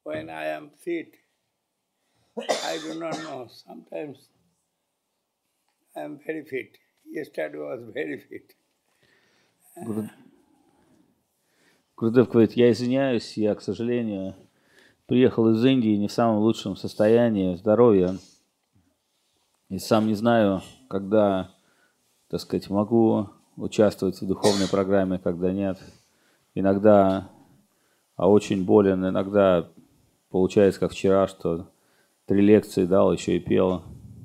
when I am fit, I do not know. Sometimes I am very fit. Yesterday was very fit. Гурудев говорит, я извиняюсь, я, к сожалению, приехал из Индии не в самом лучшем состоянии здоровья. И сам не знаю, когда, так сказать, могу участвовать в духовной программе, когда нет. Иногда очень болен, иногда получается, как вчера, что 3 лекции дал, еще и пел.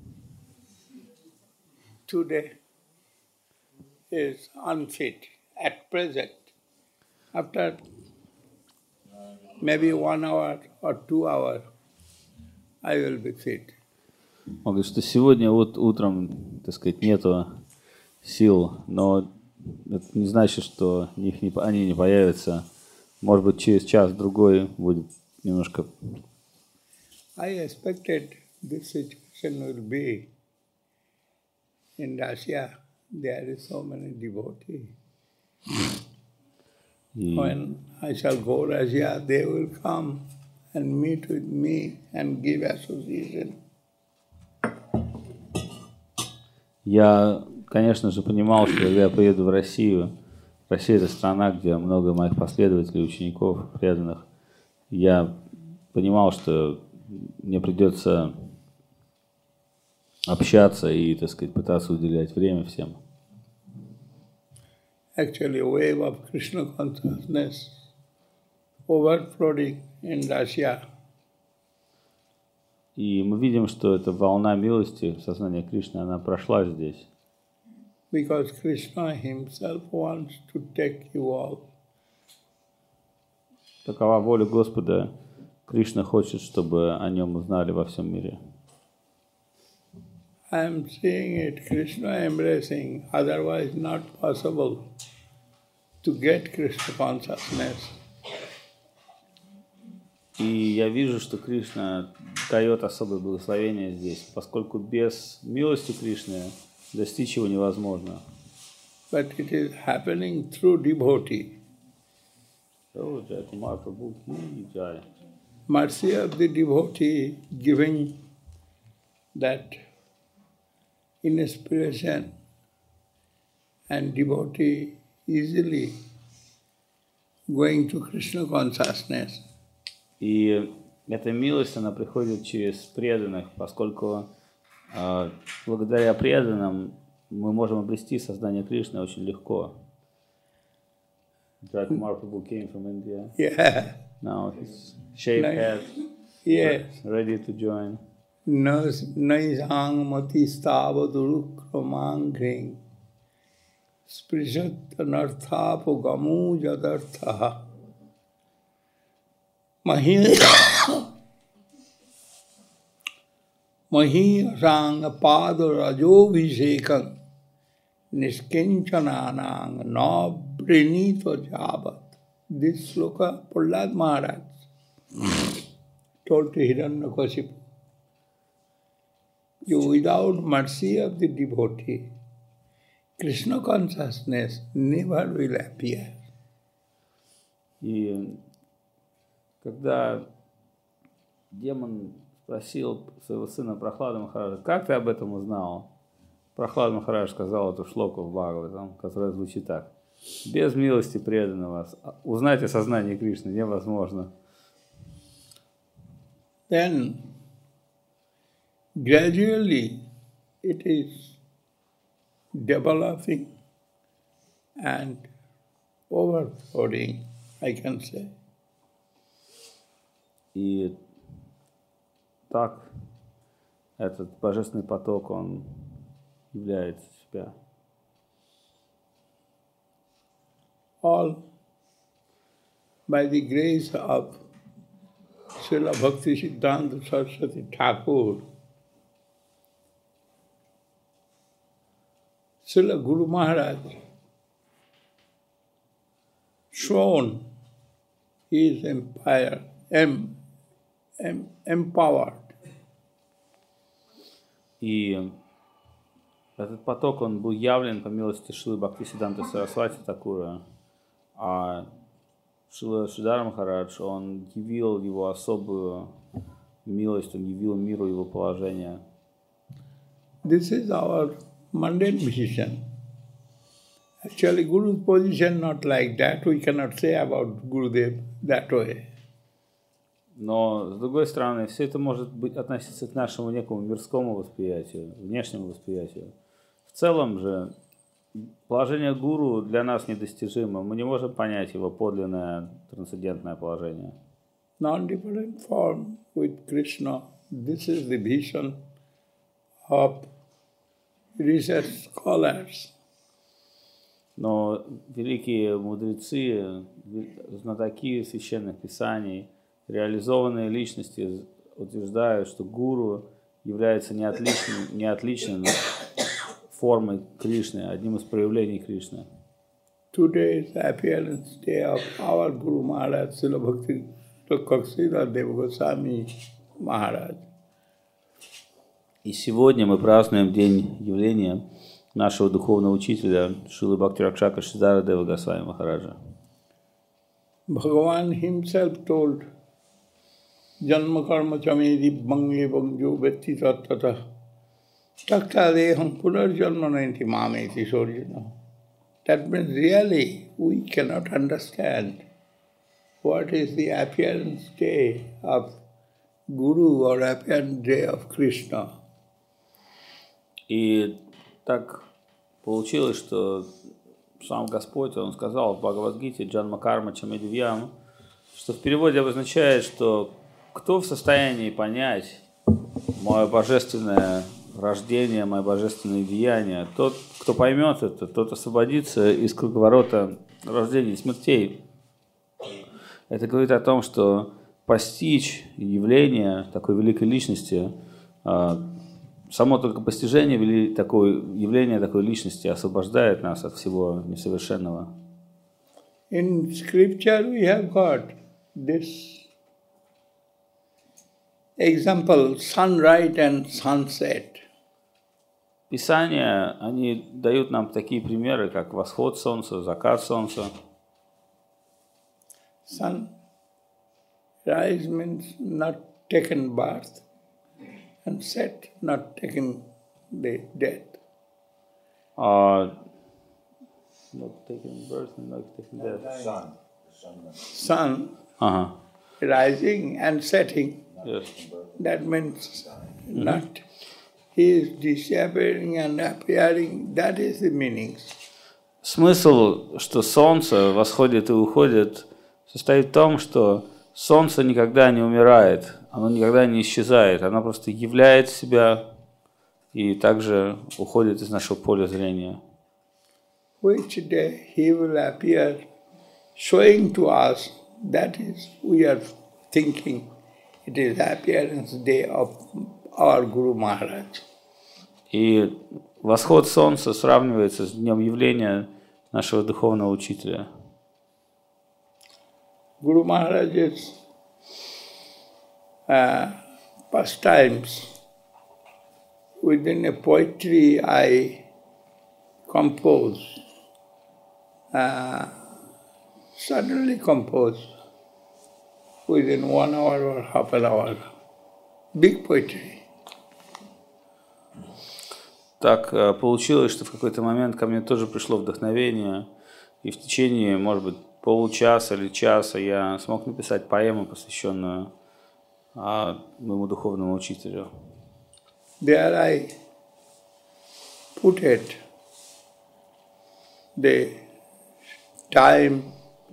Today is unfit at present. After maybe 1 hour or 2 hours, I will be fit. Он говорит, что сегодня вот утром, так сказать, нету сил, но это не значит, что они не появятся. Может быть, через час-другой будет немножко. I expected this situation will be in Russia. There is so many devotees. When I shall go to Russia, they will come and meet with me and give association. Я, конечно же, понимал, что когда я приеду в Россию, Россия — это страна, где много моих последователей, учеников, преданных. Я понимал, что мне придется общаться и, так сказать, пытаться уделять время всем. Actually, a wave of Krishna consciousness overflowing in Russia. И мы видим, что эта волна милости, сознания Кришны, она прошла здесь. Because Krishna himself wants to take you all. Такова воля Господа. Кришна хочет, чтобы о нем узнали во всем мире. I am seeing it, Krishna embracing, otherwise not possible to get Krishna consciousness. И я вижу, что Кришна дает особое благословение здесь, поскольку без милости Кришны достичь его невозможно. But it is happening through devotee. Mercy of the devotee giving that inspiration, and devotee easily going to Krishna consciousness. И эта милость, она приходит через преданных, поскольку благодаря преданным мы можем обрести сознание Кришны очень легко. Jack Mahaprabhu came from India. Yeah. Now he's shaved head, ready to join. Naisang mati stavadurukramangring sprishatanarthapo gamu jadartha Mahirang padarajovisekam niskinchananang nabrinito jabat. This sloka Prahlad Maharaj told to Hiranyakashipu. Without mercy of the devotee, Krishna consciousness never will appear. И когда демон спросил своего сына Прохлада Махараджа, как ты об этом узнал? Прохлад Махарадж сказал эту шлоку в Бхагаватам, которая звучит так. Без милости преданного узнать о сознании Кришны невозможно. Then, gradually, it is developing and overflowing, I can say. И так этот божественный поток, он является себя. All by the grace of Srila Bhakti Siddhanta Saraswati Thakur, Srila Guru Maharaj shown his empire, empowered. И этот поток, он был явлен по милости Шрилы Бхактисиддханты Сарасвати Такура. А Шрила Шридхар Махарадж, он явил его особую милость, он явил миру его положение. This is our mundane vision. Actually, Guru's position not like that. We cannot say about Gurudev that way. Но, с другой стороны, все это может быть относиться к нашему некому мирскому восприятию, внешнему восприятию. В целом же, положение гуру для нас недостижимо. Мы не можем понять его подлинное трансцендентное положение. Non-different form with Krishna. This is the vision of research scholars. Но великие мудрецы, знатоки священных писаний, реализованные личности утверждают, что гуру является не отличной формой Кришны, одним из проявлений Кришны. Today is the appearance day of our Guru Maharaj, Srila Bhakti Sridhar Deva Goswami Maharaj. И сегодня мы празднуем день явления нашего духовного учителя Шрилы Бхакти-Ракшака Сридхара Дева Госвами Махараджа. Bhagavan himself told, Janma karma chamedi bange bangjo vetti tattata takta deham punarjanma nanti mameti sorjana. That means really we cannot understand what is the appearance day of Guru or appearance day of Krishna. И так получилось, что сам Господь, Он сказал в Бхагавад-гите «Джанма карма чамедивьям», что в переводе обозначает, что кто в состоянии понять мое божественное рождение, мое божественное деяние, тот, кто поймет это, тот освободится из круговорота рождений и смертей. Это говорит о том, что постичь явление такой великой личности, само только постижение явления такой личности освобождает нас от всего несовершенного. In scripture we have got this example, sunrise and sunset. Писания, они дают нам такие примеры, как восход солнца, закат солнца. Sunrise means not taken birth, and set not taken the death. Not taking birth and not taking death. Sun rising and setting. Yes. That means not he is disappearing and appearing. That is the meaning. Смысл, что солнце восходит и уходит, состоит в том, что солнце никогда не умирает, оно никогда не исчезает, оно просто являет себя и также уходит из нашего поля зрения. Which day he will appear, showing to us, that is, we are thinking, it is the appearance day of our Guru Maharaj. И восход солнца сравнивается с днем явления нашего духовного учителя. Guru Maharaj's pastimes within a poetry I compose, suddenly compose within 1 hour or half an hour, big poetry. Так получилось, что в какой-то момент ко мне тоже пришло вдохновение, и в течение, может быть, получаса или часа я смог написать поэму, посвященную моему духовному учителю. There I put it, the time,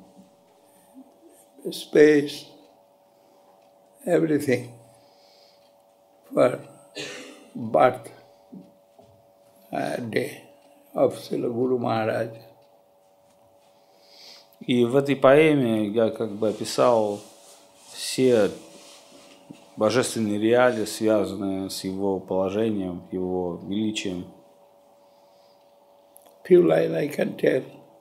space, everything for birth day of Srila Guru Maharaj. И в этой поэме я как бы описал все божественные реалии, связанные с его положением, его величием. Few lines I can tell.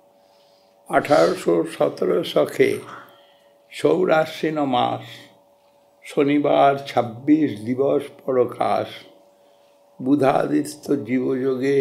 1817 सखे सौराश्विन मास शनिवार 26 दिवस प्रकाश बुधादित्य जीवयोगे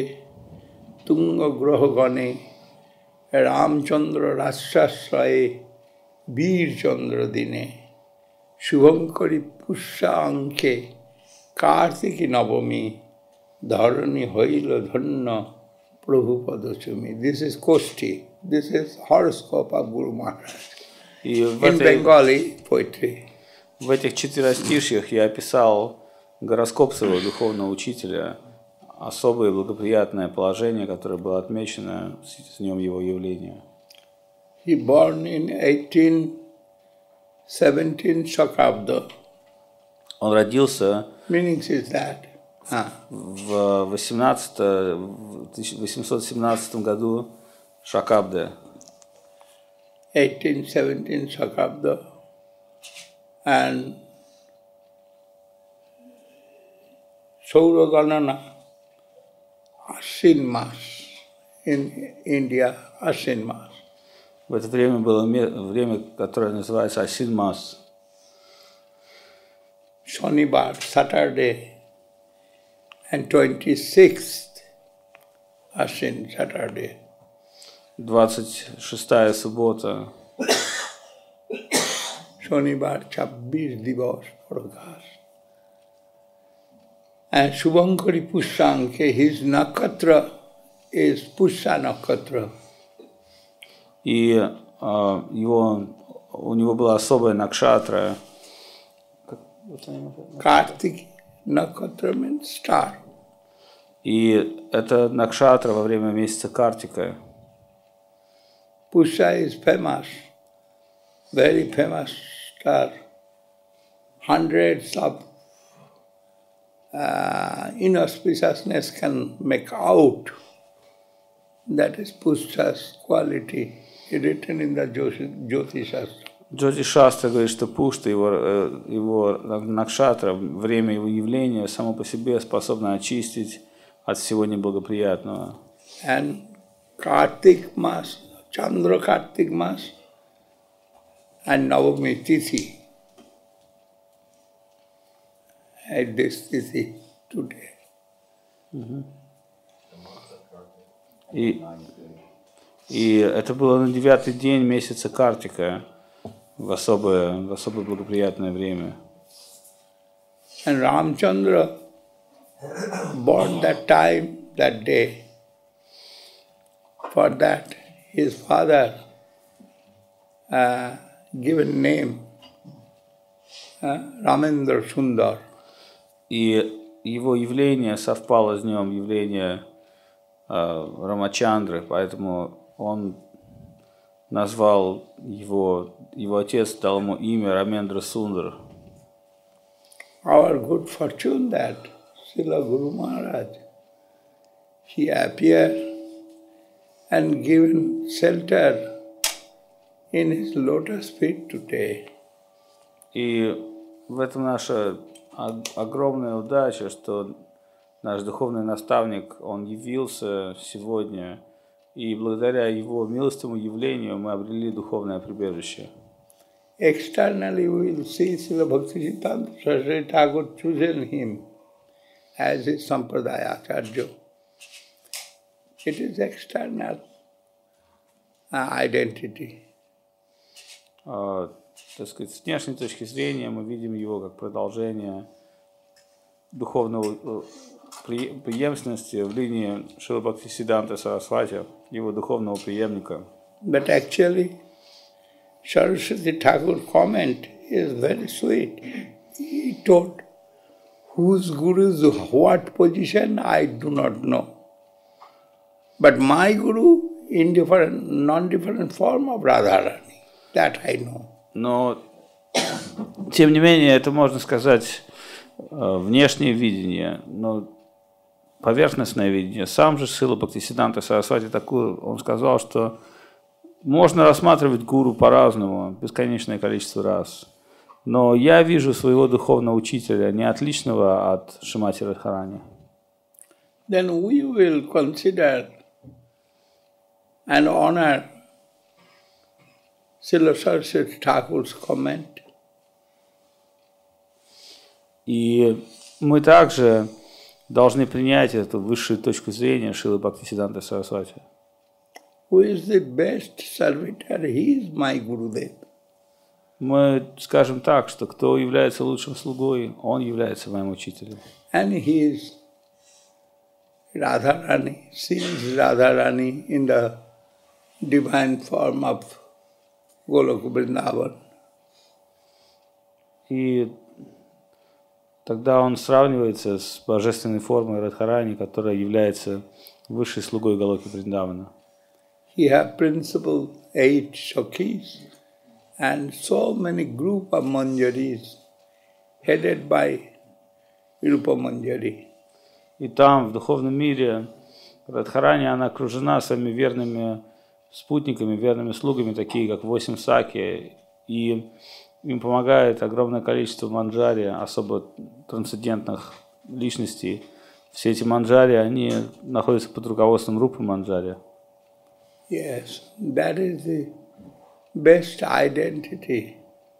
तुंग ग्रहगणे Ramchandra राष्ट्राश्रये Veer Chandra Dine, Shubhankari Pusha Anke, Kartiki Navami, Dharani Hoila Dhanna, Prabhupada Chumi. This is Koshti. This is horoscope of Guru Maharaj. In Bengali poetry. В этих четверостишьях я описал гороскоп своего духовного учителя, особое благоприятное положение, которое было отмечено с днем его явления. He born in 1817 Shakabda. Он родился Meaning is that. в 1817 году Шакабде. 1817 Shakabda. And Sauraganana, Ashin Mas, in India, Ashin Mas. В это время было время, которое называется Асин Мас. Shanibar, Saturday, and 26th Ashin, Saturday. 26-я суббота. Shanibar, 26 Divas Prakash. And Shubhankari Pushanke, his nakatra is Pusha nakatra. И у него была особая накшатра. Kartik nakatra means star. И это накшатра во время месяца Картика. Pusha is famous, very famous star. Hundreds of inauspiciousness can make out. That is Pusha's quality, written in the Jyoti Shastra. Джоти Шастра говорит, что Пушта, его накшатра, время его явления само по себе способно очистить от всего неблагоприятного. And Kartik Mas, Chandra Kartik Mas, and Navami Tithi. At this Tithi today. И это было на 9-й день месяца Картика, в особое благоприятное время. And Ramchandra born that time, that day. For that, his father given name Ramendra Sundar. И его явление совпало с днем явления Рамачандры, поэтому он назвал его отец дал ему имя Рамендра Сундар. Our good fortune that Srila Guru Maharaj, he appeared and given shelter in his lotus feet today. И в этом наша огромная удача, что наш духовный наставник, он явился сегодня, и благодаря его милостивому явлению мы обрели духовное прибежище. Externally we will see Srila Bhaktisiddhanta Saraswati Thakur chosen him as his Sampradaya Acharya. It is external identity. Так сказать, с внешней точки зрения мы видим его как продолжение духовного преемственности в линии Шрила Бхактисиддханты Сарасвати, его духовного преемника. But actually, Saraswati Thakur comment is very sweet. He told, whose guru is what position, I do not know. But my guru in different, non-different form of Radharani, that I know. Но, тем не менее, это можно сказать внешнее видение, но поверхностное видение. Сам же Шрила Бхактисиддханта Сарасвати Тхакур, он сказал, что можно рассматривать гуру по-разному, бесконечное количество раз. Но я вижу своего духовного учителя не отличного от Шримати Радхарани. Then we will consider and honor Srila Saraswati Thakur's comment. И мы также должны принять эту высшую точку зрения Шрилы Бхактисиддханты Сарасвати. Who is the best servitor? He is my Gurudev. Мы скажем так, что кто является лучшим слугой, он является моим учителем. And he is Radharani, she is Radharani in the divine form of Goloka Vrindavan. И тогда он сравнивается с божественной формой Радхарани, которая является высшей слугой Галоки Вриндавана. He has principal 8 Sakhis and so many group of Manjaris headed by Rupa Manjari. И там, в духовном мире, Радхарани, она окружена своими верными спутниками, верными слугами, такие как 8 саки, и им помогает огромное количество манджари, особо трансцендентных личностей. Все эти манджари, они находятся под руководством Рупы Манджари. Yes, that is the best identity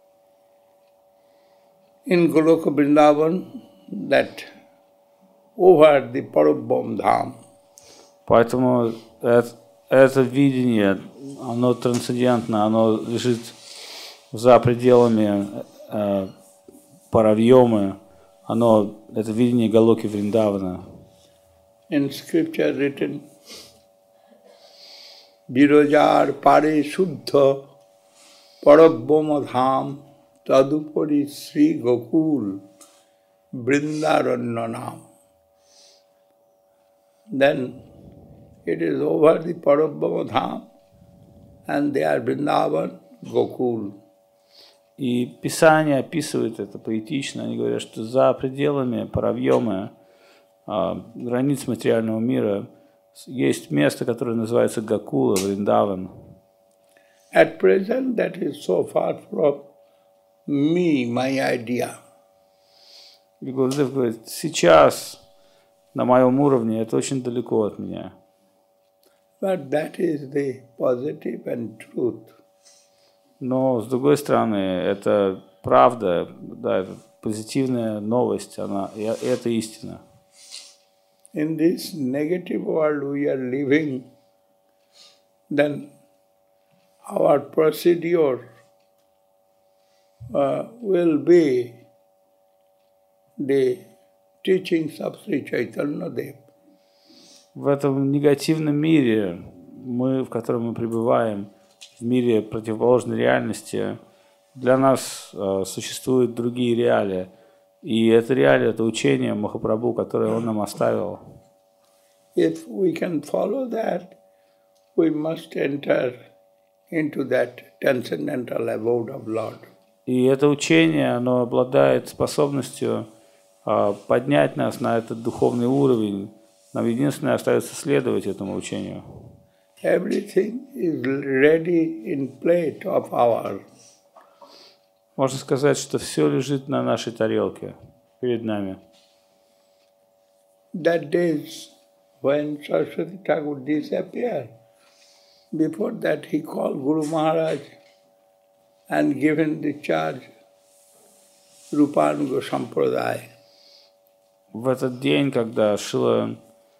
in Goloka Vrindavan, that over the Parabham Dham. Поэтому это видение, оно трансцендентно, оно лежит за пределами Паравьомы, это видение Галоки Вриндавана. In scripture written, Virajar Pare Shuddha Parabhama Dham Tadupari Sri Gokul Vrindaranyanam. Then it is over the Parabhama Dham and they are Vrindavan, Gokul. И Писание описывает это поэтично. Они говорят, что за пределами Паравьомы, границ материального мира, есть место, которое называется Гокула, Вриндаван. At present, that is so far from me, my idea. И Гурудев говорит, сейчас на моем уровне это очень далеко от меня. But that is the positive and truth. Но, с другой стороны, это правда, да, это позитивная новость, это истина. In this negative world we are living, then our procedure will be the teachings of Sri Chaitanya Dev. В этом негативном мире, в котором мы пребываем, в мире противоположной реальности, для нас существуют другие реалии. И это реалия, это учение Махапрабху, которое он нам оставил. If we can follow that, we must enter into that transcendental abode of Lord. И это учение, оно обладает способностью поднять нас на этот духовный уровень. Нам единственное остается следовать этому учению. Everything is ready in plate of our. Можно сказать, что все лежит на нашей тарелке, перед нами. That days when Saraswati Thakur disappeared, before that he called Guru Maharaj and given the charge Rupanuga Sampradaya. В этот день, когда Шрила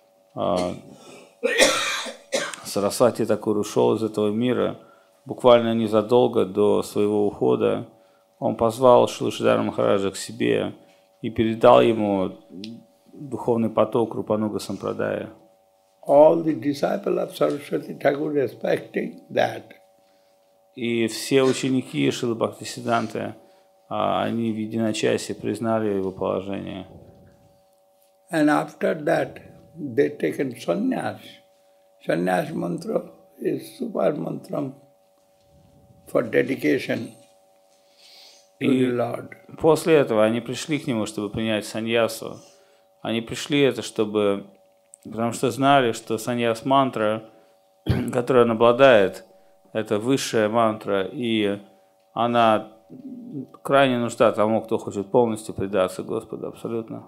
Сарасвати Такур ушел из этого мира, буквально незадолго до своего ухода, он позвал Шрилу Шридхара Махараджа к себе и передал ему духовный поток Рупануга Сампрадая. All the disciples of Saraswati Thakur respecting that. И все ученики Шрилы Бхактисиддханты, они в единочасье признали его положение. And after that, they taken sannyas. Sannyas mantra is super mantra for dedication to the Lord. После этого они пришли к нему, чтобы принять саньясу. Они пришли потому что знали, что саньяс-мантра, которой он обладает, это высшая мантра, и она крайне нужна тому, кто хочет полностью предаться Господу, абсолютно.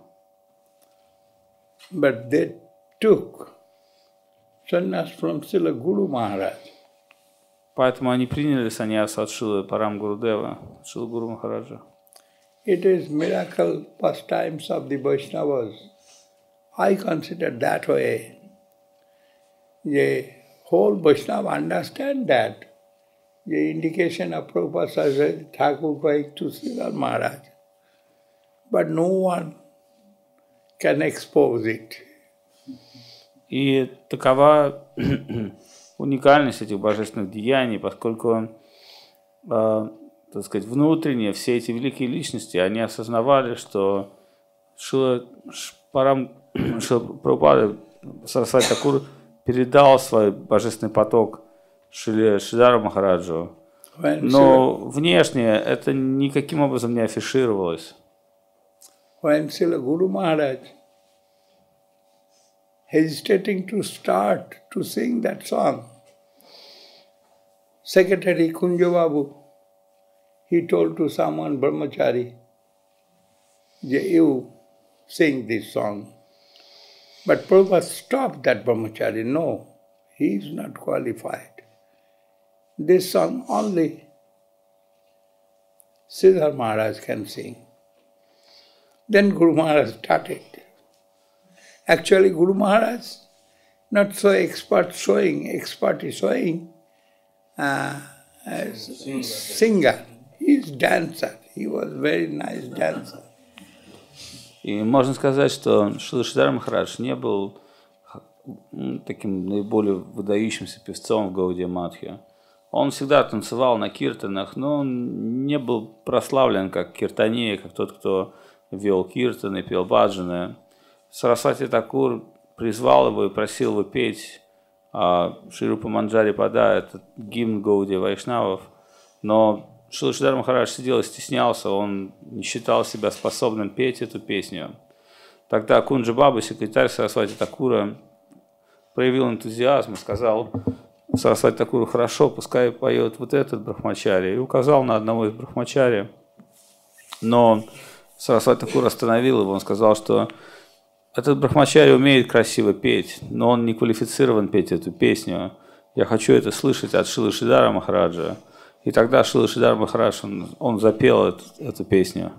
But they took sannyas from Srila Guru Maharaj. Поэтому они приняли саньясу от Шрилы Парам Гурудева, от Шрилы Гуру Махараджа. It is miracle pastimes of the Vaishnavas. I consider that way. The whole Vaishnava understand that the indication of Prabhupada Saraswati Thakur going to Sridhar Maharaj. But no one can expose it. И такова уникальность этих божественных деяний, поскольку, так сказать, внутренне все эти великие личности, они осознавали, что Прабхупада Сарасвати Такур передал свой божественный поток Шридару Махараджу, но внешне это никаким образом не афишировалось. When Srila Guru Maharaj hesitating to start to sing that song, Secretary Kunja Babu, he told to someone, Brahmachari, you sing this song. But Prabhupada stopped that Brahmachari. No, he is not qualified. This song only Sridhar Maharaj can sing. Then Guru Maharaj started. Actually, Guru Maharaj not so expert is showing as singer. He is dancer. He was very nice dancer. И можно сказать, что Шридар Махарадж не был таким наиболее выдающимся певцом в Гаудия Матхе. Он всегда танцевал на киртанах, но он не был прославлен как киртанея, как тот, кто вел киртаны, пел баджаны. Сарасвати Такур призвал его и просил его петь Шри Рупа Манджари Пада, это гимн Гаудия Вайшнавов, но Шридар Махарадж сидел и стеснялся, он не считал себя способным петь эту песню. Тогда Кунджа Баба, секретарь Сарасвати Такура, проявил энтузиазм и сказал Сарасвати Такуру: хорошо, пускай поет вот этот брахмачари, и указал на одного из брахмачари. Но Сарасвати Такур остановил его, он сказал, что этот брахмачари умеет красиво петь, но он не квалифицирован петь эту песню. Я хочу это слышать от Шрила Шридара Махараджа. И тогда Шрила Шридар Махарадж, он запел эту песню.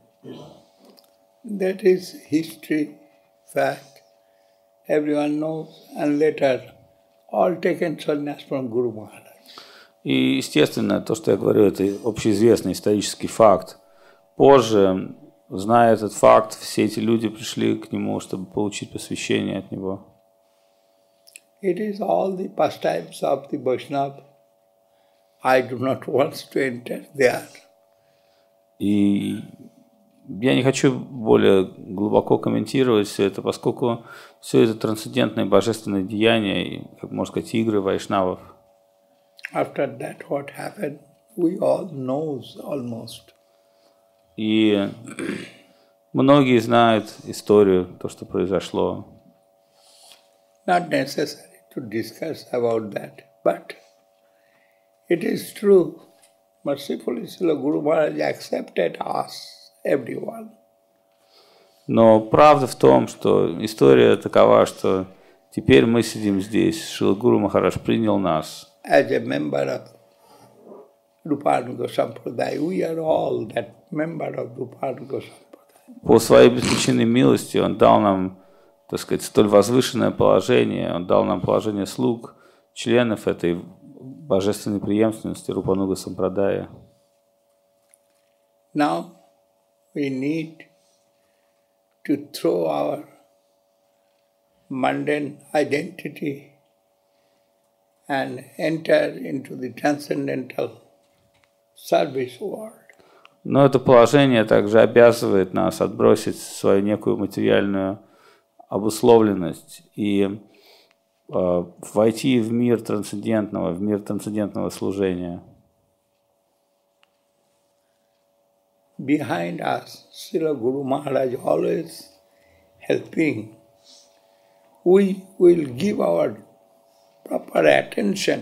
That is history, fact. Everyone knows. And later, all taken sannyas from Guru Maharaj. И, естественно, то, что я говорю, это общеизвестный исторический факт. Позже, зная этот факт, все эти люди пришли к нему, чтобы получить посвящение от него. It is all the pastimes of the Vaishnava. I do not want to enter there. И я не хочу более глубоко комментировать все это, поскольку все это трансцендентные божественные деяния, как можно сказать, игры вайшнавов. After that, what happened, we all know almost. И многие знают историю, то, что произошло. Not necessary to discuss about that, but it is true. Mercifully, Srila Guru Maharaj accepted us, everyone. Но правда в том, что история такова, что теперь мы сидим здесь. Шрила Гуру Махарадж принял нас. As a member of Rupanuga Sampradaya, we are all that member of Rupanuga Sampradaya. По своей беспричинной милости он дал нам, так сказать, столь возвышенное положение. Он дал нам положение слуг, членов этой божественной преемственности Рупануга Сампрадая. Now we need to throw our mundane identity and enter into the transcendental service world. Но это положение также обязывает нас отбросить свою некую материальную обусловленность и войти в мир трансцендентного служения. Behind us, Srila Guru Maharaj always helping. We will give our proper attention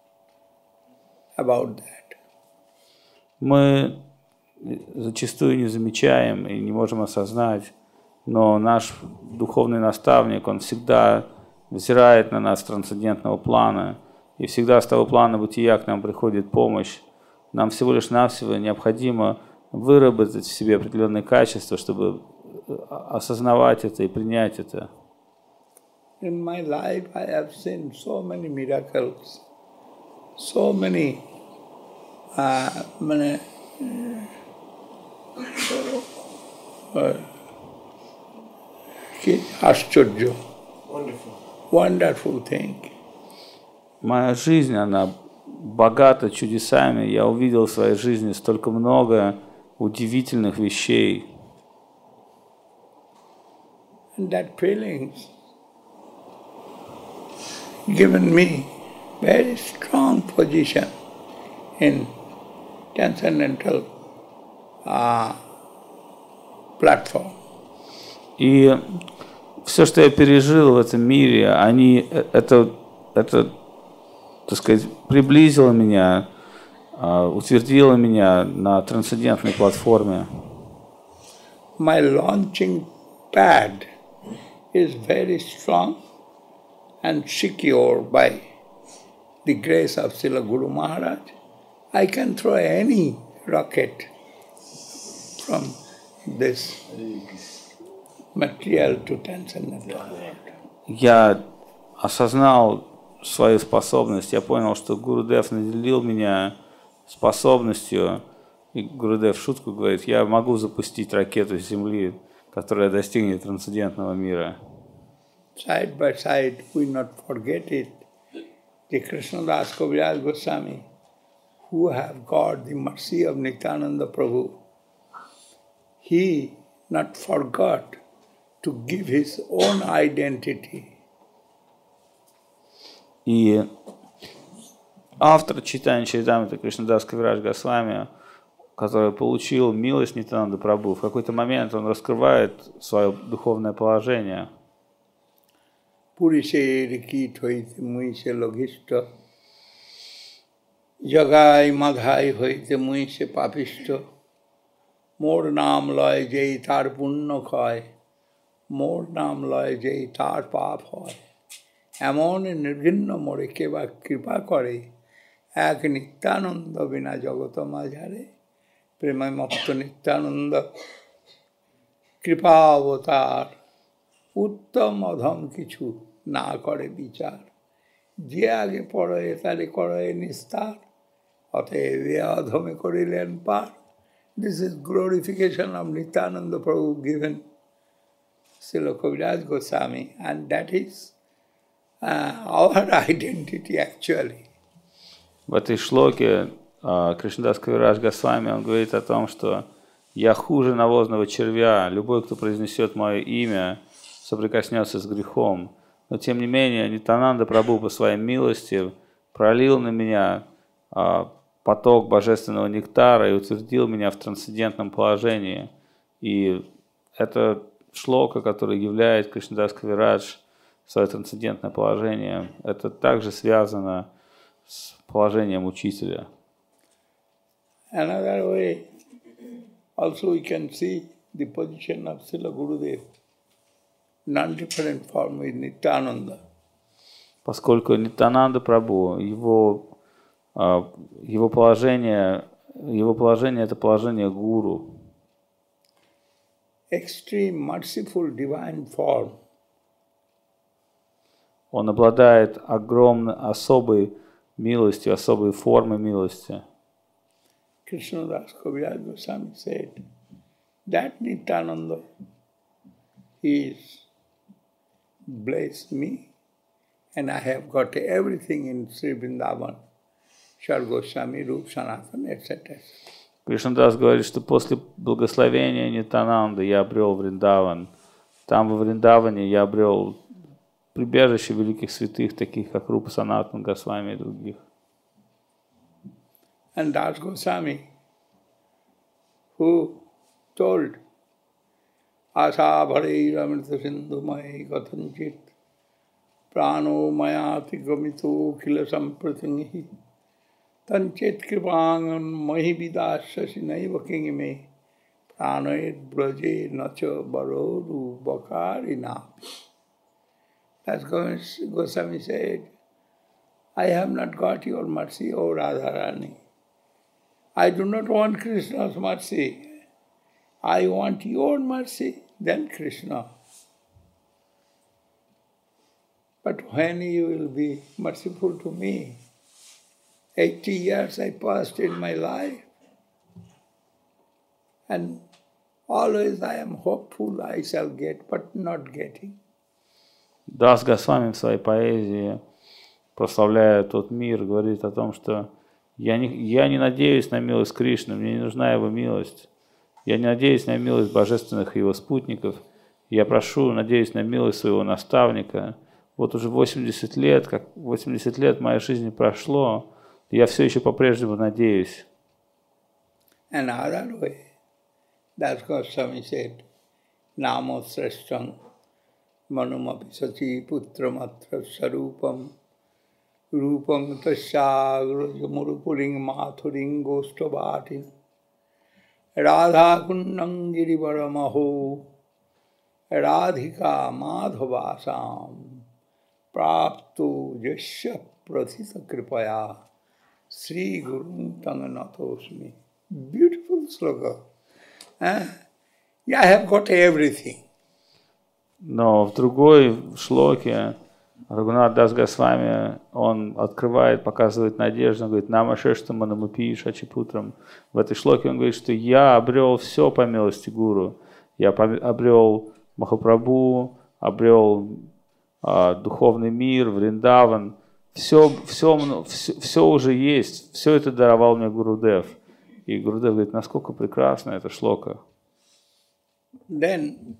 about that. Мы зачастую не замечаем и не можем осознать, но наш духовный наставник, он всегда взирает на нас с трансцендентного плана, и всегда с того плана бытия к нам приходит помощь. Нам всего лишь навсего необходимо выработать в себе определенные качества, чтобы осознавать это и принять это. In my life I have seen so many miracles, so many মানে কি আশ্চর্য, wonderful thing. Моя жизнь, она богата чудесами. Я увидел в своей жизни столько много удивительных вещей. And that feelings given me very strong position in transcendental platform. И все, что я пережил в этом мире, это, так сказать, приблизило меня, утвердило меня на трансцендентной платформе. My launching pad is very strong and secure by the grace of Srila Guru Maharaj. I can throw any rocket from this material to transcendental world. Я осознал свою способность, я понял, что Гурудев наделил меня способностью, и Гурудев в шутку говорит, я могу запустить ракету с Земли, которая достигнет трансцендентного мира. Side by side, we not forget it. The Krishnadas Kaviraj Goswami, who have got the mercy of Nityananda Prabhu, he not forgot to give his own identity. И автор Чайтанья Чаритамриты Кришнадас Кавирадж Госвами, который получил милость Нитянанды Прабху, в какой-то момент он раскрывает свое духовное положение. Purisher kit hoite muise logishta, jagai madhai hoite muise papishta, mor naam loy jei tar punno khoy, mor naam loy jei tar pap hoy. এমন নির্ঘিন্ন মোরে কেবা কৃপা করে, এক নিত্যানন্দ বিনা জগত মাঝারে, প্রেমে মত্ত নিত্যানন্দ কৃপা অবতার, উত্তম অধম কিছু না করে বিচার, যে আগে পড়ে তারে করে নিস্তার, অতএব অধমে করিলেন পার. This is glorification of Nityananda Prabhu given Srila Kaviraj Goswami, and that is our identity actually. В этой шлоке Кришнадас Кавирадж Госвами, он говорит о том, что я хуже навозного червя, любой, кто произнесет мое имя, соприкоснется с грехом. Но тем не менее, Нитянанда Прабху по своей милости пролил на меня поток божественного нектара и утвердил меня в трансцендентном положении. И это шлока, который являет Кришнадас Кавирадж свое трансцендентное положение, это также связано с положением учителя. Another way, also we can see the position of Srila Gurudev, non-different form with Nityananda. Поскольку Нитянанда Прабху, его положение это положение гуру. Extreme, merciful, divine form. Он обладает особой милостью, особой формой милости. Krishnadas Kaviraj Goswami said that Nityananda is blessed me and I have got everything in Sri Vrindavan, Shar Goswami, Rup Sanatan, etc. Кришнадас говорит, что после благословения Нитянанды я обрел Вриндаван. Там во Вриндаване я обрел прибежище великих святых, таких как Рупа Санатана Госвами и других. And Das Goswami, who told Asa Bhareir Amrita Sindhu Mai Kathanchit Prano Mayati Gamito Khila Sampratingi Tanchet Kripangan Mahi Vidashasi Naiva Kingime Pranoed Braje Nacho Barodu Bakari Napi. As Goswami said, I have not got your mercy, O Radharani. I do not want Krishna's mercy. I want your mercy, then Krishna. But when you will be merciful to me, 80 years I passed in my life, and always I am hopeful I shall get, but not getting. Дас Госвами в своей поэзии, прославляя тот мир, говорит о том, что я не надеюсь на милость Кришны, мне не нужна его милость. Я не надеюсь на милость божественных его спутников. Я прошу, надеюсь на милость своего наставника. Вот уже 80 лет моей жизни прошло, и я все еще по-прежнему надеюсь. Another way, Das Goswami said, Namo Srashtam Manumapi Sachi Putramatra Sarupam Rupam Tasyagrajamurupuring Mathuring Gostabhatim Radha Kunnangiri Varamaho Radhika Madhavasam Prapto Jasya Prathita Kripaya Sri Guru Tanganatosmi. Beautiful sloka. Yeah, I have got everything. Но в другой шлоке Рагунат Дас Госвами, он открывает, показывает надежду, он говорит, Нама Шештам Манамупи Шачипутрам. В этой шлоке он говорит, что я обрел все по милости Гуру. Я обрел Махапрабху, обрел духовный мир, Вриндаван. Все уже есть, все это даровал мне Гурудев. И Гурудев говорит, насколько прекрасна эта шлока. Then,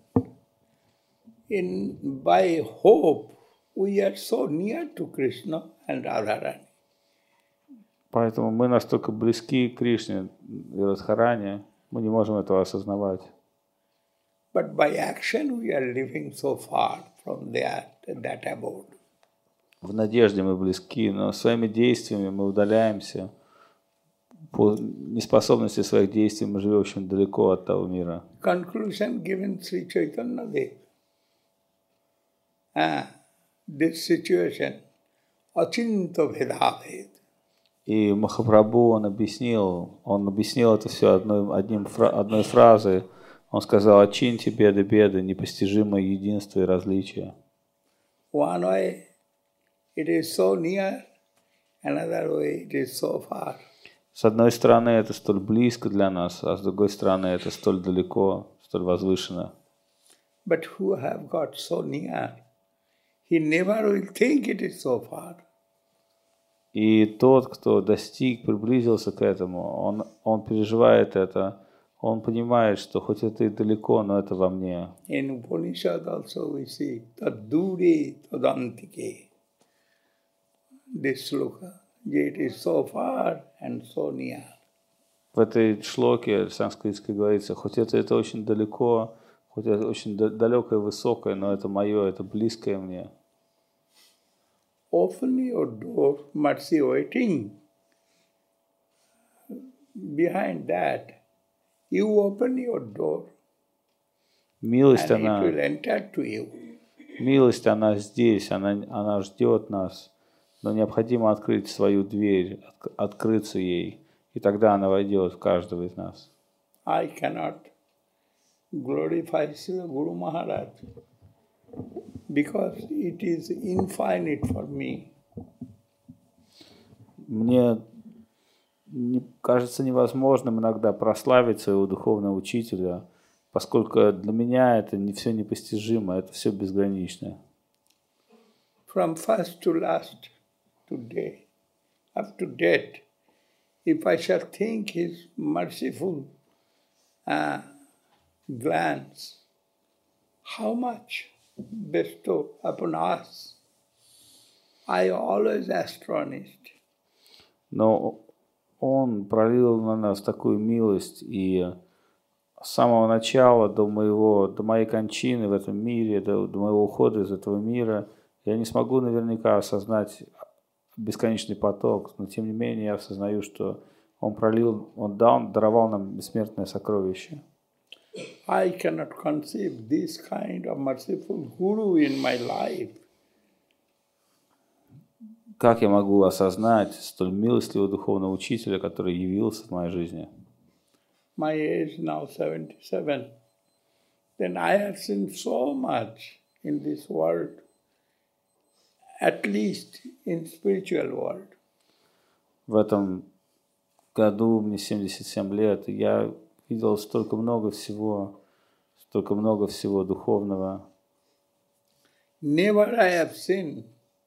by hope, we are so near to Krishna and Radharani. Поэтому мы настолько близки к Кришне и Радхарани, мы не можем этого осознавать. But by action we are living so far from that abode. В надежде мы близки, но своими действиями мы удаляемся. По неспособности своих действий мы живем очень далеко от того мира. Conclusion given Sri Chaitanya Dev. This situation, Achinta Vedabhed. И Махапрабху он объяснил это все одной фразой. Он сказал: «Очиньте беды, непостижимое единство и различие». One way it is so near, another way it is so far. С одной стороны это столь близко для нас, а с другой стороны это столь далеко, столь возвышенно. But who have got so near, he never will think it is so far. И тот, кто достиг, приблизился к этому, он переживает это, он понимает, что хоть это и далеко, но это во мне. In Upanishad also we see tadure tadantike. This sloka, it is so far and so near. В этой шлоке санскритской говорится, хоть это очень далеко, хоть это очень далекое и высокое, но это мое, это близкое мне. Open your door, mercy waiting. Behind that, you open your door, Милость, and it will enter to you. Милость, она здесь, она ждет нас, но необходимо открыть свою дверь, открыться ей, и тогда она войдет в каждого из нас. I cannot glorify Srila Guru Maharaj because it is infinite for me. Мне кажется невозможным иногда прославить своего духовного учителя, поскольку для меня это не все непостижимо, это все безгранично. From first to last, today, up to date, if I shall think his merciful glance, how much bestowed upon us, I always astonished. Но он пролил на нас такую милость, и с самого начала до моей кончины в этом мире, до моего ухода из этого мира, я не смогу наверняка осознать бесконечный поток, но тем не менее я осознаю, что он даровал нам бессмертное сокровище. I cannot conceive this kind of merciful guru in my life. Как я могу осознать столь милостливого духовного учителя, который явился в моей жизни? My age now 77. Then I have seen so much in this world, at least in spiritual world. в этом году мне 77 лет, и я видел столько много всего духовного. Never I have seen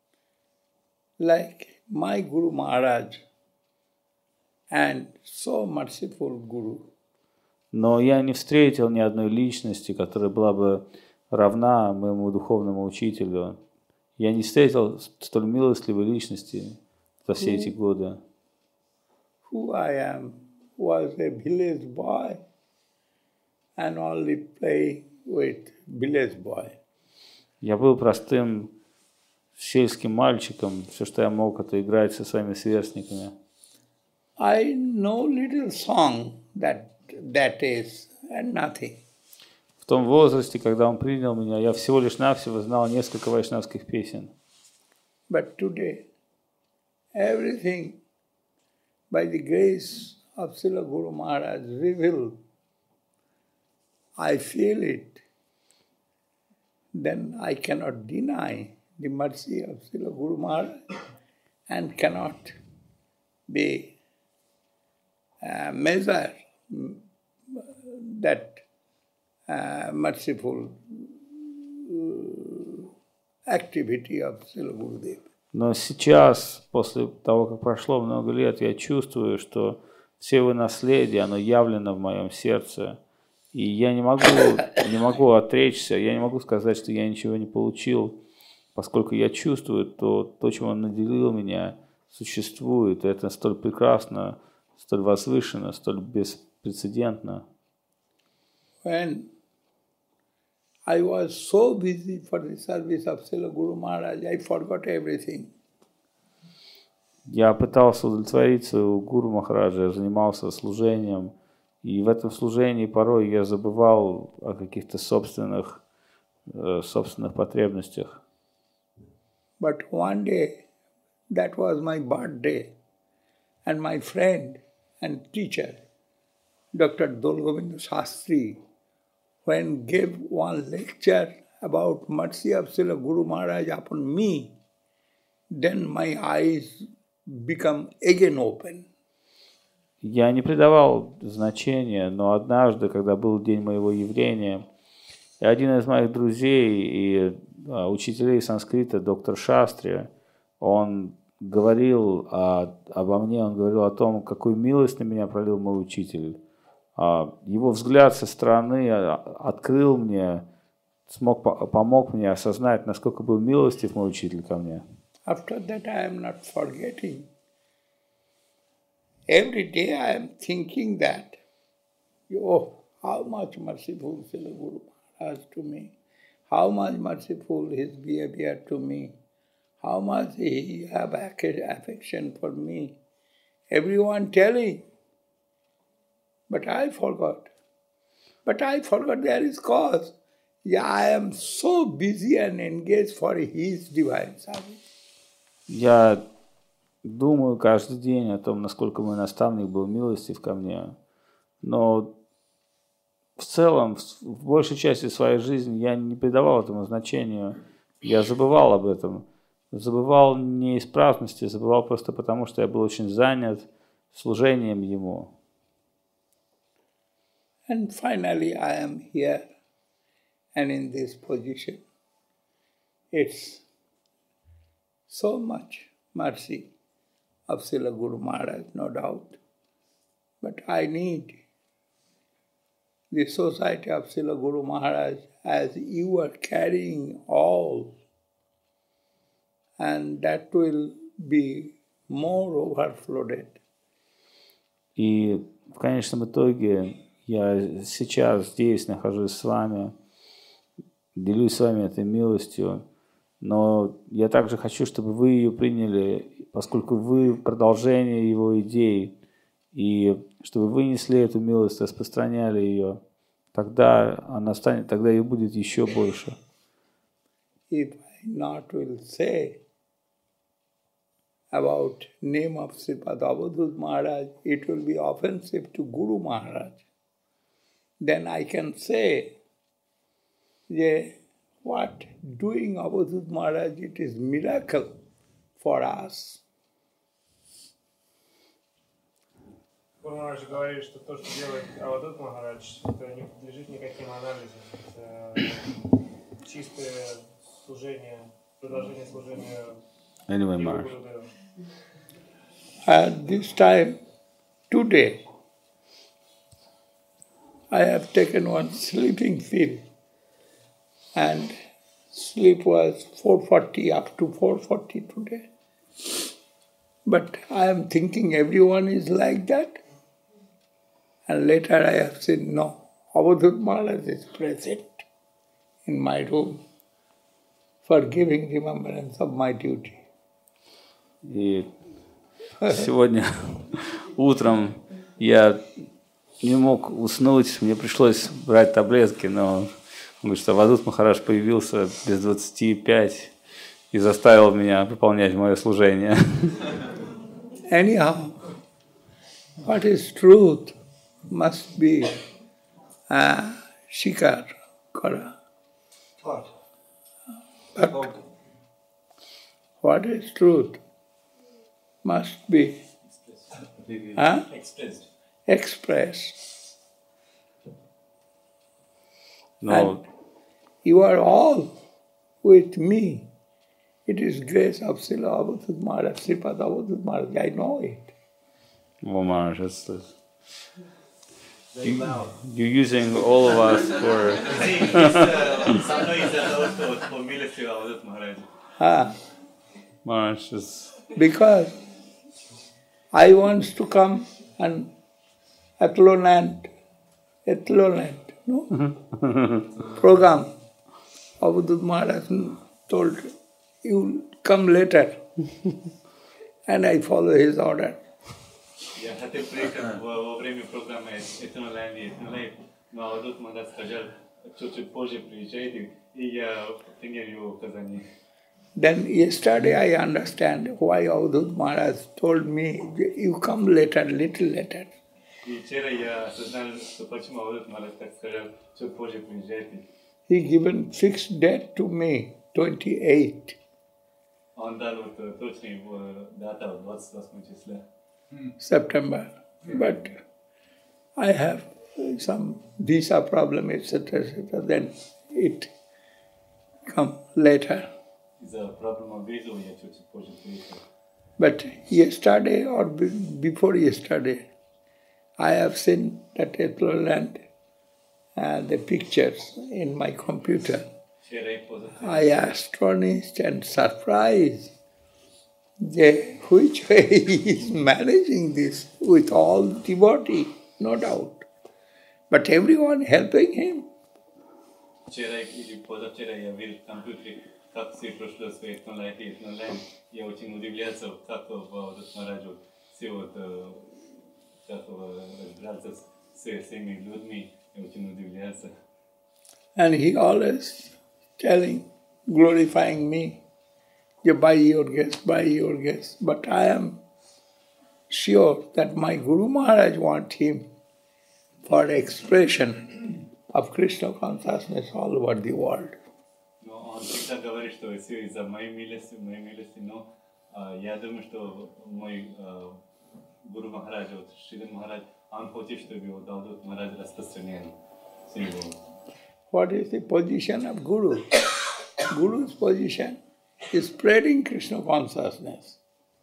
like my Guru Maharaj and so merciful Guru. Но я не встретил ни одной личности, которая была бы равна моему духовному учителю. Я не встретил столь милостливой личности за все эти годы. Who I am was a village boy and only play with village boy. Я был простым сельским мальчиком. Все, что я мог, это играть со своими сверстниками. I know little song that is and nothing. В том возрасте, когда он принял меня, я всего лишь навсего знал несколько вайшнавских песен. But today, everything by the grace of Srila Guru Maharaj revealed. I feel it. Then I cannot deny the mercy of Srila Guru Maharaj and cannot be measure that merciful activity of Srila Gurudev. Но сейчас, после того, как прошло много лет, я чувствую, что все его наследие, оно явлено в моем сердце. И я не могу отречься, я не могу сказать, что я ничего не получил, поскольку я чувствую, то, чем он наделил меня, существует. И это столь прекрасно, столь возвышенно, столь беспрецедентно. When I was so busy for the service of Srila Guru Maharaj, I forgot everything. Я пытался удовлетворить своего Гуру Махараджа, я занимался служением, и в этом служении порой я забывал о каких-то собственных потребностях. But one day, that was my birthday, and my friend and teacher, Dr. Dolgovinda Shastri, when gave one lecture about mercy of Srila Guru Maharaj upon me, then my eyes become again open. Я не придавал значения, но однажды, когда был день моего явления, и один из моих друзей и учителей санскрита, доктор Шастри, он говорил обо мне, он говорил о том, какую милость на меня пролил мой учитель. Его взгляд со стороны открыл мне, помог мне осознать, насколько был милостив мой учитель ко мне. After that, I am not forgetting. Every day I am thinking that, oh, how much merciful Srila Guru Maharaj to me, how much merciful his behavior to me, how much he have affection for me. Everyone telling, but I forgot. But I forgot there is cause. Yeah, I am so busy and engaged for his divine service. Я думаю каждый день о том, насколько мой наставник был милостив ко мне. Но в целом, в большей части своей жизни я не придавал этому значению. Я забывал об этом. Забывал не из праздности, забывал просто потому, что я был очень занят служением ему. And finally I am here and in this position. It's so much mercy of Srila Guru Maharaj, no doubt. But I need the society of Srila Guru Maharaj as you are carrying all, and that will be more overflowed. И в конечном итоге я сейчас здесь нахожусь с вами, делюсь с вами этой милостью, но я также хочу, чтобы вы ее приняли, поскольку вы продолжение его идей, и чтобы вы несли эту милость, распространяли ее, тогда она станет, тогда ее будет еще больше. If I not will say about name of Sripad Avadhut Maharaj, it will be offensive to Guru Maharaj. Then I can say, yeah, what doing Avadhut Maharaj, it is miracle for us. Махарадж говорит, что то, что делает Авадут Махарадж, это не подлежит никаким анализам. Это чистое служение, продолжение служения Anyway, его Maharaj. Гурудеву. At this time, today, I have taken one sleeping pill, and sleep was 4:40 up to 4:40 today. But I am thinking everyone is like that. And later I have said, no, Avadhut Maharaj is present in my room for giving remembrance of my duty. И сегодня утром я не мог уснуть, мне пришлось брать таблетки, но он говорит, что Авадут Махарадж появился без 25 и заставил меня выполнять мое служение. Anyhow, what is truth must be shikar kara. But what is truth must be expressed. Но And you are all with me. It is grace of Srila Avadhut Maharaj, Sripad Avadhut Maharaj. I know it. well, Maharaj, you're using all of us for... Ah, Maharaj is... because I want to come and Athlonant, no? Program. Avadhut Maharaj told, you come later. And I follow his order. Я хотел приехать во время программы Eternal, но Авадут Махарадж сказал, чуть позже приезжайте, и я принял его указания. Then yesterday I understand why Avadhut Maharaj told me, you come later, little later. И вчера я осознал, что почему Авадут Махарадж так сказал, чуть позже приезжайте. He given fixed date to me, 28. Он дал вот точный дата 28 числа. September. But I have some visa problem, etc., etc. Then it come later. Из-за проблемы визы я чуть позже приехал. But yesterday or before yesterday, I have seen that Athlonant, the pictures in my computer. Вчера и позавчера. I astonished and surprised which way he is managing this with all devotee, no doubt. But everyone helping him. Вчера или позавчера я видел в компьютере, как все прошло с онлайн. Я очень удивлялся, как Авадут Махараджу все вот как разбираться с всеми людьми. Я очень удивлялся. And he always telling, glorifying me, buy your guest. But I am sure that my Guru Maharaj want him for expression of Krishna consciousness all over the world. Но он всегда говорит, что все из-за моей милости, но я думаю, что мой Гуру Махарадж, вот Шридхар Махарадж, он хочет, чтобы его Авадут Махарадж распространял всего. What is the position of Guru? Guru's position is spreading Krishna consciousness.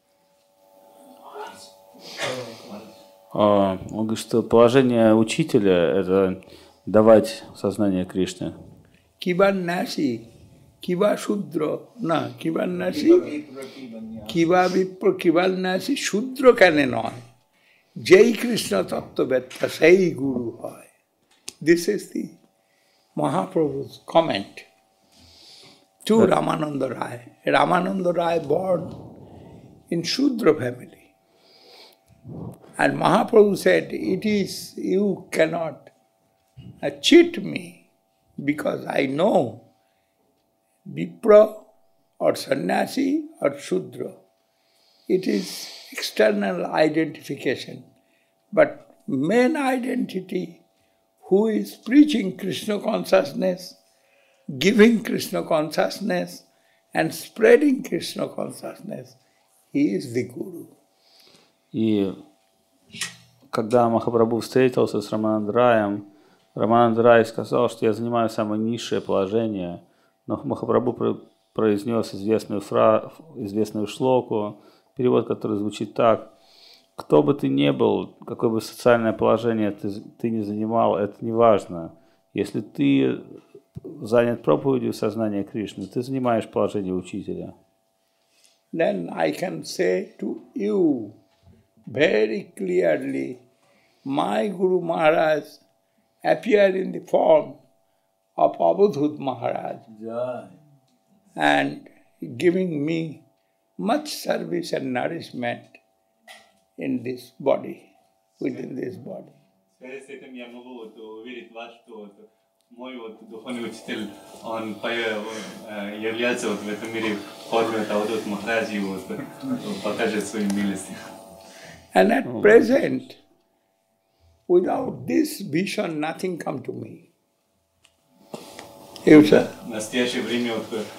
Он говорит, что положение учителя – это давать сознание Кришны. Kiban Nasi, Kiba Shudra, na, Kiban Nasi, Kiba Vipra, Kiban Nasi, Shudra kane noy. Jai Krishna Tattva Vetta, Sai Guru hoy. This is the Mahaprabhu's comment to Ramananda Rai. Ramananda Rai born in Shudra family. And Mahaprabhu said, you cannot cheat me because I know Vipra or Sannyasi or Shudra. It is external identification. But main identity, who is preaching Krishna consciousness, giving Krishna consciousness and spreading Krishna consciousness, he is the Guru. И когда Махапрабху встретился с Раманандараем, Раманандарай сказал, что я занимаю самое низшее положение, но Махапрабху произнес известную шлоку, перевод, который звучит так: кто бы ты ни был, какое бы социальное положение ты не занимал, это не важно. Если ты занят проповедью сознания Кришны, ты занимаешь положение учителя. Then I can say to you very clearly, my Guru Maharaj appeared in the form of Avadhut Maharaj and giving me much service and nourishment in this body, within this body. С этим я могу уверить вас, что мой духовный учитель, он является в этом мире в форме Авадхут Махараджа и покажет свою милость. And at present, without this vision, nothing come to me. You sir? В настоящее время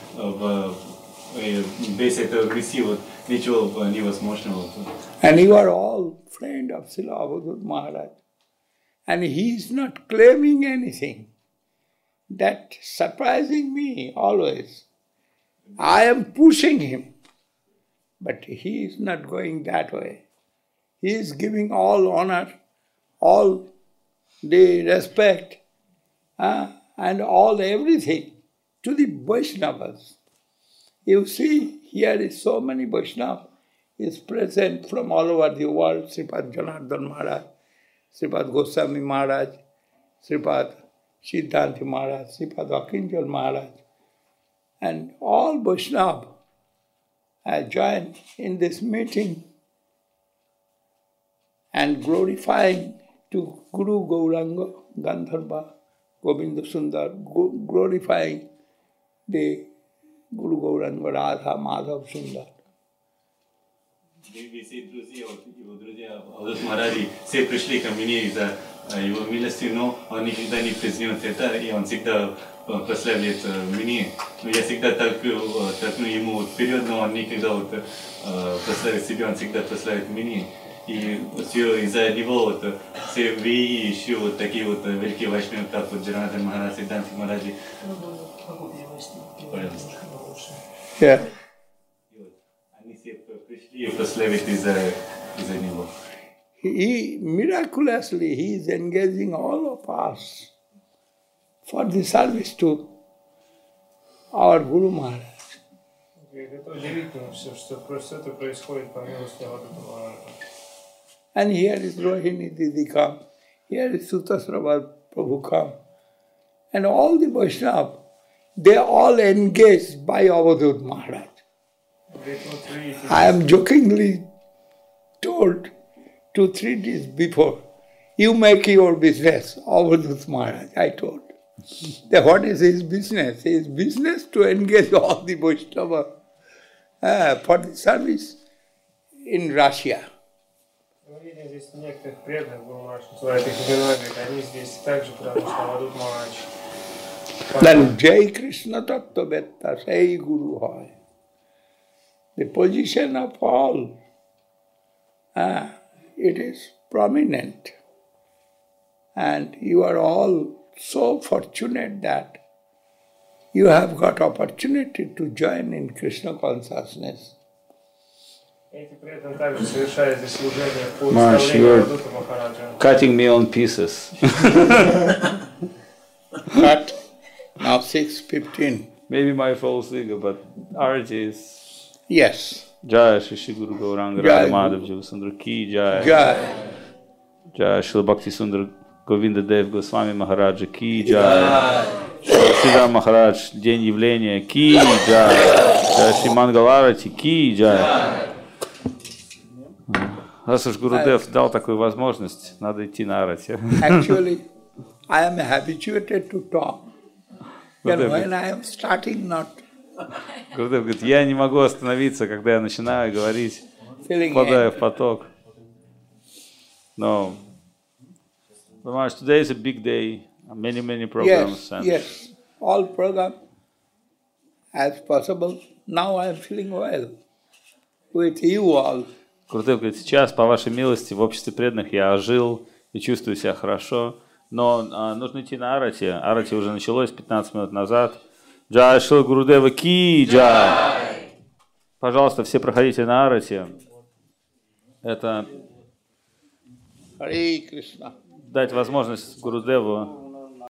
без этого миссии ничего невозможного. And you are all friend of Srila Avadhut Maharaj. And he is not claiming anything. That surprising me always. I am pushing him. But he is not going that way. He is giving all honor, all the respect, and all everything to the Vaishnavas. You see, here is so many Vaishnavas is present from all over the world. Sripad Janardhan Maharaj, Sripad Goswami Maharaj, Sripad Siddhanti Maharaj, Sripad Akinjal Maharaj, and all Vaishnavas have joined in this meeting and glorifying to Guru Gauranga, Gandharva, Govinda Sundar, glorifying the Guru Gauranga, Radha, Madhav Sundar. Все его друзья, Авадхут Махараджи, все пришли ко мне из-за его милости, но он никогда не признает это, и он всегда прославляет меня. Но я всегда толкну ему вперед, но он никогда прославит себя, он всегда прославит меня. И все из-за него все вы еще такие великие вайшнавы, как Джанардхан Махарадж, Сиддханти Махараджи. Yeah. Они все пришли прославить из-за него. He miraculously he is engaging all of us for the service to our Guru Maharaj. Это удивительно все, что просто это происходит по милости Авадхута Махараджа. And here is Rohini Didi come, here is Sutasrava Prabhu come. And all the Vaishnava, they are all engaged by Avadhut Maharaj. I am jokingly told 2-3 days before, you make your business, Avadhut Maharaj, I told. That what is his business? His business to engage all the Vaishnava for the service in Russia. Мы видим здесь некоторых преданных Гуру Махарадж, называют их Винагрид, они здесь также, потому что Авадхут Махарадж. Then Jai Krishna Tattva Vetta, say Guru Hoy. The position of all, it is prominent. And you are all so fortunate that you have got opportunity to join in Krishna consciousness. Эти преданные также совершают здесь служение по Maharaj, представлению you're Авадхута Махараджа. cutting me on pieces. But now 6:15. Maybe my false ego, but Arati is Yes. Jai Shri Guru Gauranga Jai Radha Madhav Jiva Sundar Ki Jai. Jai. Jai Shri Bhakti Sundar Govinda Dev Goswami Maharaja Ki Jai. Shri Siddhar Maharaj День явления Ki Jai. Jai Shri Mangalarati Ki Jai. Раз уж Гурудев дал такую возможность, надо идти на Арати. Actually, I am habituated to talk. And when I am starting not Гурудев говорит, я не могу остановиться, когда я начинаю говорить, feeling впадаю в поток. Но, Maharaj, today is a big day, many programs. Yes, yes, all program as possible. Now I am feeling well with you all. Гурудев говорит, сейчас, по вашей милости, в обществе преданных я ожил и чувствую себя хорошо, но нужно идти на арати. Арати уже началось 15 минут назад. Джай Шрила Гурудева ки джай. Пожалуйста, все проходите на арати. Это Харе Кришна. дать возможность Гурудеву